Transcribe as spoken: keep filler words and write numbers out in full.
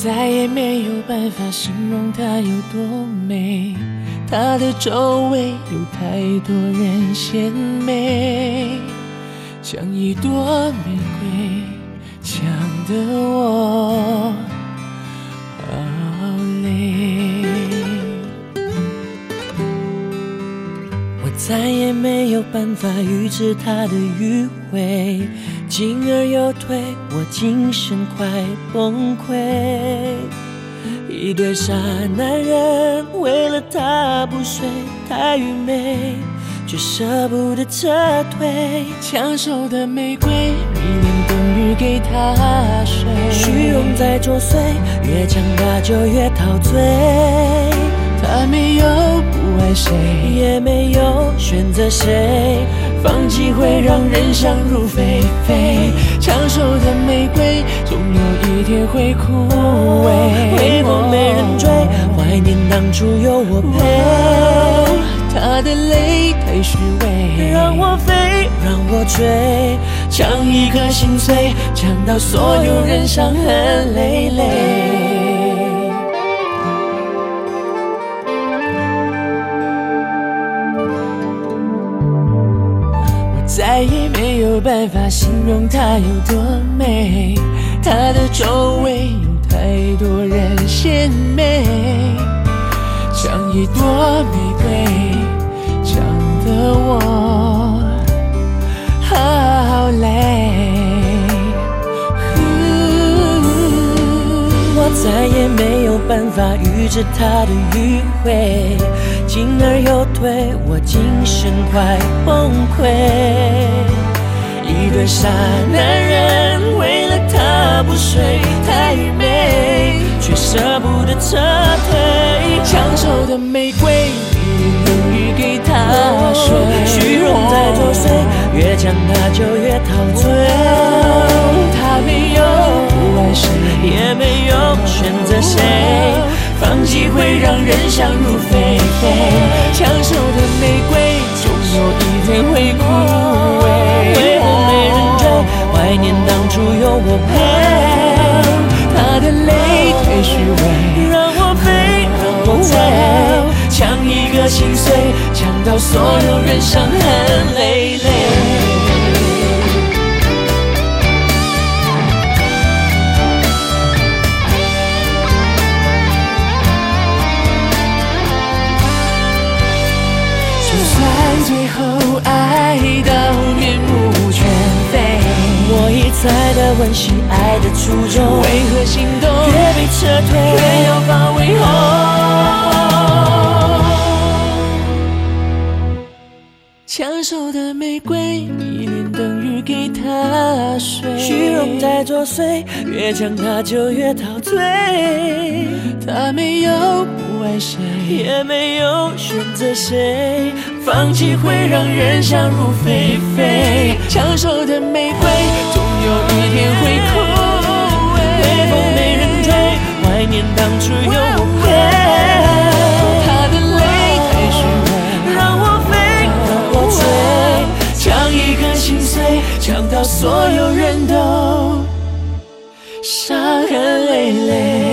再也没有办法形容它有多美，它的周围有太多人献媚，像一朵玫瑰，呛得我好累。我再也没有办法预知它的迂回，进而又退，我精神快崩溃。一对傻男人为了他不睡，太愚昧，却舍不得撤退。抢手的玫瑰，迷恋等于给他睡，虚荣在作祟，越强大就越陶醉。他没有不爱谁，也没有选择谁，放弃会让人想入非非。抢手的玫瑰，总有一天会枯萎。回眸没人追，怀念当初有我陪。他的泪太虚伪，让我飞，让我追，抢一颗心碎，抢到所有人伤痕累累。再也没有办法形容它有多美，它的周围有太多人献媚，像一朵玫瑰，呛得我好累。我再也没有办法预知它的迂回，进而又退，我精神快崩溃。一对傻男人为了他不睡，太愚昧，却舍不得撤退。抢手的玫瑰，等于给他睡，虚荣在作祟，越强大就越陶醉。他没有不爱谁，也没有选择谁，放弃会让人想入非非。抢手的玫瑰，总有一天会枯萎。为我没人追，怀念当初有我陪。他的泪太虚伪，让我飞，让我追，抢一个心碎，抢到所有人伤痕累累。最后爱到面目全非，我一再的温习爱的初衷，为何心动越被撤退，越要把为后。抢手的玫瑰，迷恋等于给他睡，虚荣在作祟，越强大就越陶醉。他没有不爱谁，也没有选择谁，放弃会让人想入非非。抢手的玫瑰，总有一天会枯萎。微风没人追，怀念当初有我陪。他的泪太虚伪，让我飞，让我追，抢一颗心碎，抢到所有人都伤痕累累。